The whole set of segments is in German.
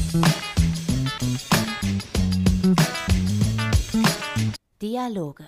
Dialoge.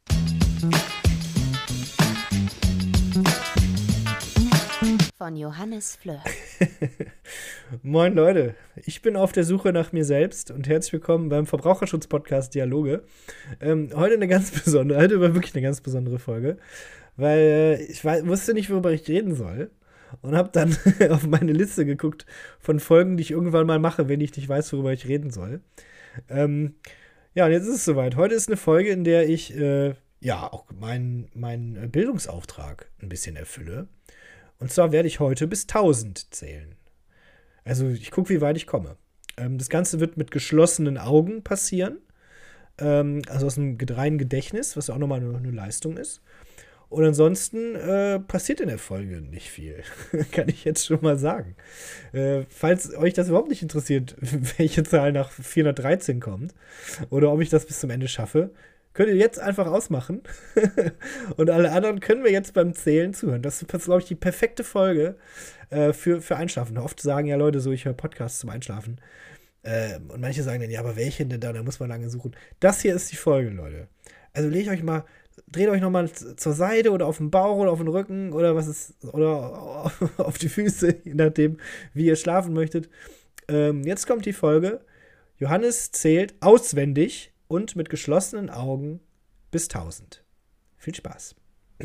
Von Johannes Fleur. Moin Leute, ich bin auf der Suche nach mir selbst und herzlich willkommen beim Verbraucherschutz-Podcast Dialoge. Heute war wirklich eine ganz besondere Folge, weil ich wusste nicht, worüber ich reden soll und habe dann auf meine Liste geguckt von Folgen, die ich irgendwann mal mache, wenn ich nicht weiß, worüber ich reden soll. Ja, und jetzt ist es soweit. Heute ist eine Folge, in der ich auch meinen Bildungsauftrag ein bisschen erfülle. Und zwar werde ich heute bis 1000 zählen. Also ich gucke, wie weit ich komme. Das Ganze wird mit geschlossenen Augen passieren. Also aus einem reinen Gedächtnis, was auch nochmal eine Leistung ist. Und ansonsten passiert in der Folge nicht viel. Kann ich jetzt schon mal sagen. Falls euch das überhaupt nicht interessiert, welche Zahl nach 413 kommt oder ob ich das bis zum Ende schaffe, könnt ihr jetzt einfach ausmachen. Und alle anderen können wir jetzt beim Zählen zuhören. Das ist, glaube ich, die perfekte Folge für Einschlafen. Oft sagen ja Leute so, ich höre Podcasts zum Einschlafen. Und manche sagen dann, ja, aber welchen denn da? Da muss man lange suchen. Das hier ist die Folge, Leute. Also dreht euch nochmal zur Seite oder auf den Bauch oder auf den Rücken oder oder auf die Füße, je nachdem, wie ihr schlafen möchtet. Jetzt kommt die Folge. Johannes zählt auswendig und mit geschlossenen Augen bis 1000. Viel Spaß.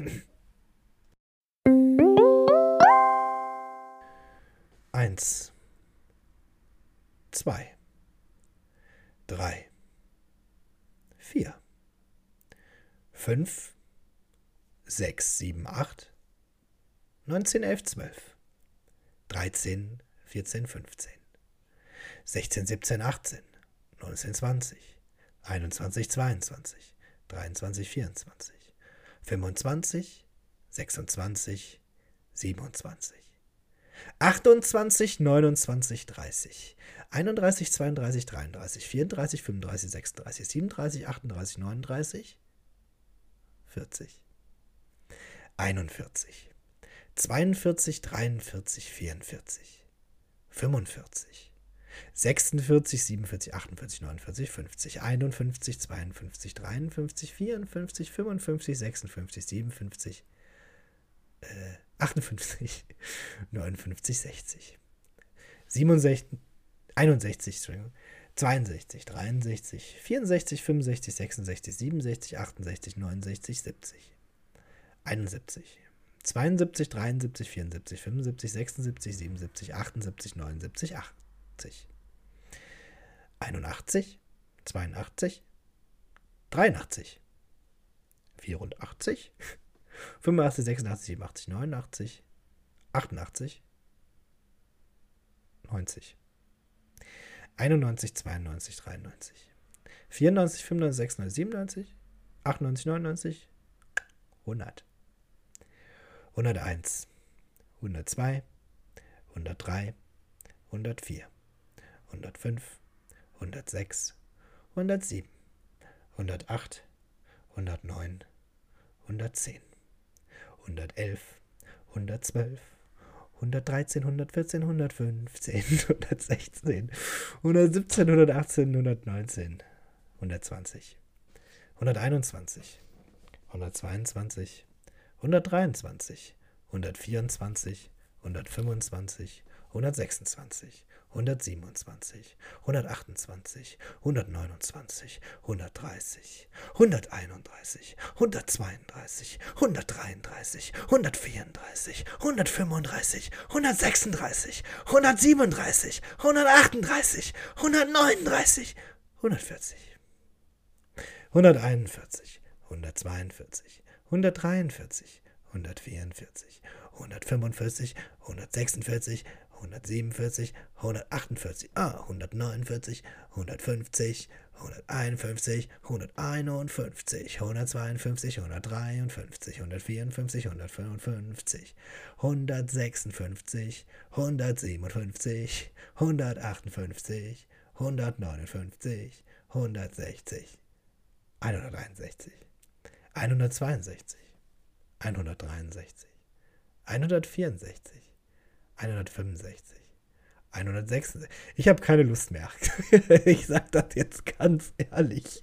1, 2, 3, 4, 5, 6, 7, 8, 9, 10, 11, 12, 13, 14, 15, 16, 17, 18, 19, 20, 21, 22, 23, 24, 25, 26, 27, 28, 29, 30, 31, 32, 33, 34, 35, 36, 37, 38, 39, 40, 41, 42, 43, 44, 45, 46, 47, 48, 49, 50, 51, 52, 53, 54, 55, 56, 57, 58, 59, 60, 67, 61, 62, 63, 64, 65, 66, 67, 68, 69, 70, 71, 72, 73, 74, 75, 76, 77, 78, 79, 80, 81, 82, 83, 84, 85, 86, 87, 89, 88, 90, 91, 92, 93, 94, 95, 96, 97, 98, 99, 100, 101, 102, 103, 104, 105, 106, 107, 108, 109, 110, 111, 112, 113, 114, 115, 116, 117, 118, 119, 120, 121, 122, 123, 124, 125, 126, 127, 128, 129, 130, 131, 132, 133, 134, 135, 136, 137, 138, 139, 140, 141, 142, 143, 144, 145, 146, 147, 148, 149, 150, 151, 151, 152, 153, 154, 155, 156, 157, 158, 159, 160, 161, 162, 163, 164, 165, 106. Ich habe keine Lust mehr. Ich sag das jetzt ganz ehrlich.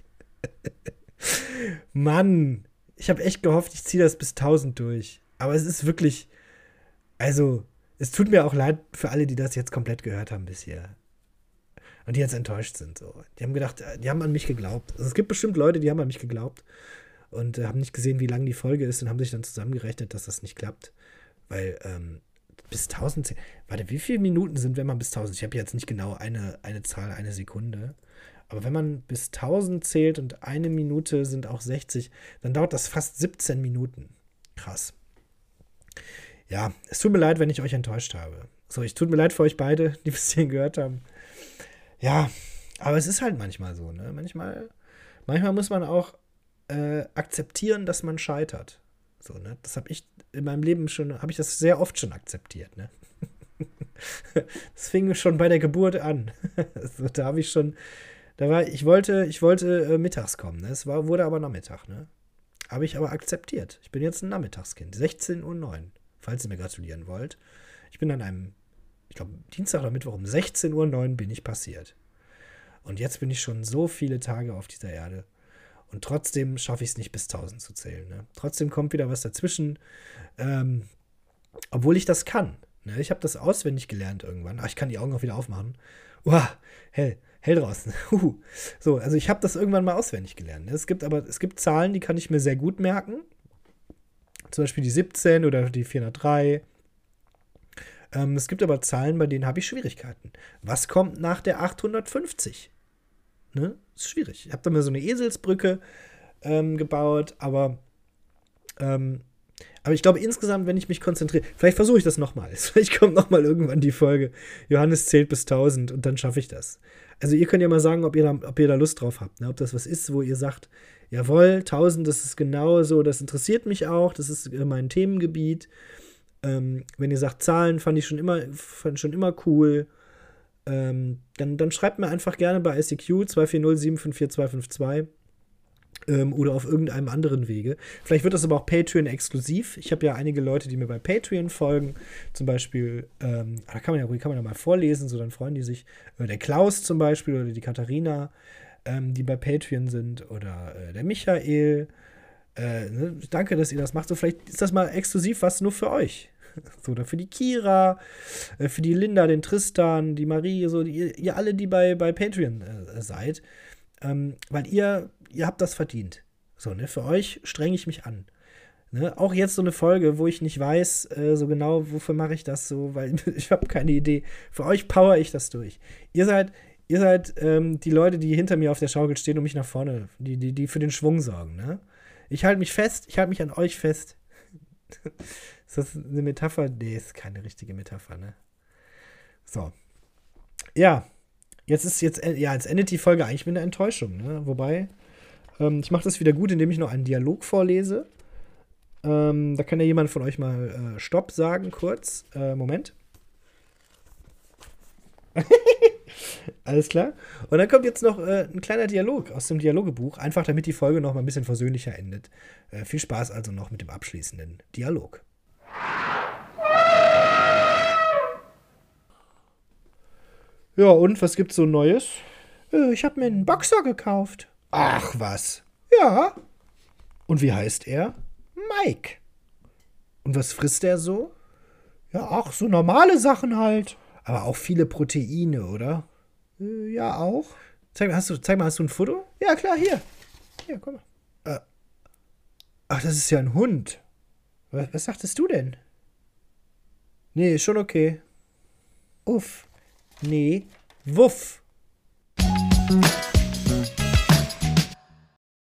Mann, ich habe echt gehofft, ich ziehe das bis 1000 durch. Aber es ist wirklich, also, es tut mir auch leid für alle, die das jetzt komplett gehört haben bis hier. Und die jetzt enttäuscht sind. So. Die haben gedacht, die haben an mich geglaubt. Also es gibt bestimmt Leute, die haben an mich geglaubt und haben nicht gesehen, wie lang die Folge ist und haben sich dann zusammengerechnet, dass das nicht klappt. Weil bis 1000, warte, wie viele Minuten sind, wenn man bis 1000, ich habe jetzt nicht genau eine Zahl, eine Sekunde, aber wenn man bis 1000 zählt und eine Minute sind auch 60, dann dauert das fast 17 Minuten. Krass. Ja, es tut mir leid, wenn ich euch enttäuscht habe. So, es tut mir leid für euch beide, die bis hierhin gehört haben. Ja, aber es ist halt manchmal so, ne? Manchmal muss man auch akzeptieren, dass man scheitert. So, ne? Das habe ich in meinem Leben habe ich das sehr oft schon akzeptiert, ne? Das fing schon bei der Geburt an. So, da habe ich schon, ich wollte mittags kommen, ne? Wurde aber Nachmittag, ne? Habe ich aber akzeptiert. Ich bin jetzt ein Nachmittagskind, 16:09 Uhr, falls ihr mir gratulieren wollt. Ich bin an einem, ich glaube, Dienstag oder Mittwoch um 16:09 Uhr bin ich passiert. Und jetzt bin ich schon so viele Tage auf dieser Erde. Und trotzdem schaffe ich es nicht, bis 1000 zu zählen. Ne? Trotzdem kommt wieder was dazwischen. Obwohl ich das kann. Ne? Ich habe das auswendig gelernt irgendwann. Ach, ich kann die Augen auch wieder aufmachen. Uah, hell draußen. So, also ich habe das irgendwann mal auswendig gelernt. Ne? Es gibt Zahlen, die kann ich mir sehr gut merken. Zum Beispiel die 17 oder die 403. Es gibt aber Zahlen, bei denen habe ich Schwierigkeiten. Was kommt nach der 850? Ne? Ist schwierig. Ich habe da mal so eine Eselsbrücke gebaut, aber ich glaube insgesamt, wenn ich mich konzentriere, vielleicht versuche ich das nochmal. Vielleicht kommt nochmal irgendwann die Folge, Johannes zählt bis 1000 und dann schaffe ich das. Also ihr könnt ja mal sagen, ob ihr da Lust drauf habt, ne? Ob das was ist, wo ihr sagt, jawohl, 1000, das ist genau so, das interessiert mich auch, das ist mein Themengebiet. Wenn ihr sagt, Zahlen fand ich schon immer cool, dann schreibt mir einfach gerne bei ICQ 240754252 oder auf irgendeinem anderen Wege. Vielleicht wird das aber auch Patreon-exklusiv. Ich habe ja einige Leute, die mir bei Patreon folgen. Zum Beispiel, da kann man ja mal vorlesen, so dann freuen die sich. Der Klaus zum Beispiel oder die Katharina, die bei Patreon sind. Oder der Michael. Ne? Danke, dass ihr das macht. So, vielleicht ist das mal exklusiv was nur für euch. So, oder für die Kira, für die Linda, den Tristan, die Marie, so, ihr alle, die bei Patreon seid. Weil ihr habt das verdient. So, ne? Für euch strenge ich mich an. Ne? Auch jetzt so eine Folge, wo ich nicht weiß, so genau, wofür mache ich das so, weil ich habe keine Idee. Für euch power ich das durch. Ihr seid die Leute, die hinter mir auf der Schaukel stehen und mich nach vorne, die für den Schwung sorgen. Ne? Ich halte mich an euch fest. Ist das eine Metapher? Nee, ist keine richtige Metapher, ne? So. Ja. Jetzt endet die Folge eigentlich mit einer Enttäuschung, ne? Wobei, ich mache das wieder gut, indem ich noch einen Dialog vorlese. Da kann ja jemand von euch mal Stopp sagen, kurz. Moment. Alles klar. Und dann kommt jetzt noch ein kleiner Dialog aus dem Dialogebuch, einfach damit die Folge noch mal ein bisschen versöhnlicher endet. Viel Spaß also noch mit dem abschließenden Dialog. Ja, und was gibt's so Neues? Ich habe mir einen Boxer gekauft. Ach, was? Ja. Und wie heißt er? Mike. Und was frisst er so? Ja, ach, so normale Sachen halt. Aber auch viele Proteine, oder? Ja, auch. Zeig mal, hast du ein Foto? Ja, klar, hier. Hier, guck mal. Ach, das ist ja ein Hund. Was sagtest du denn? Nee, ist schon okay. Uff. Nee, wuff.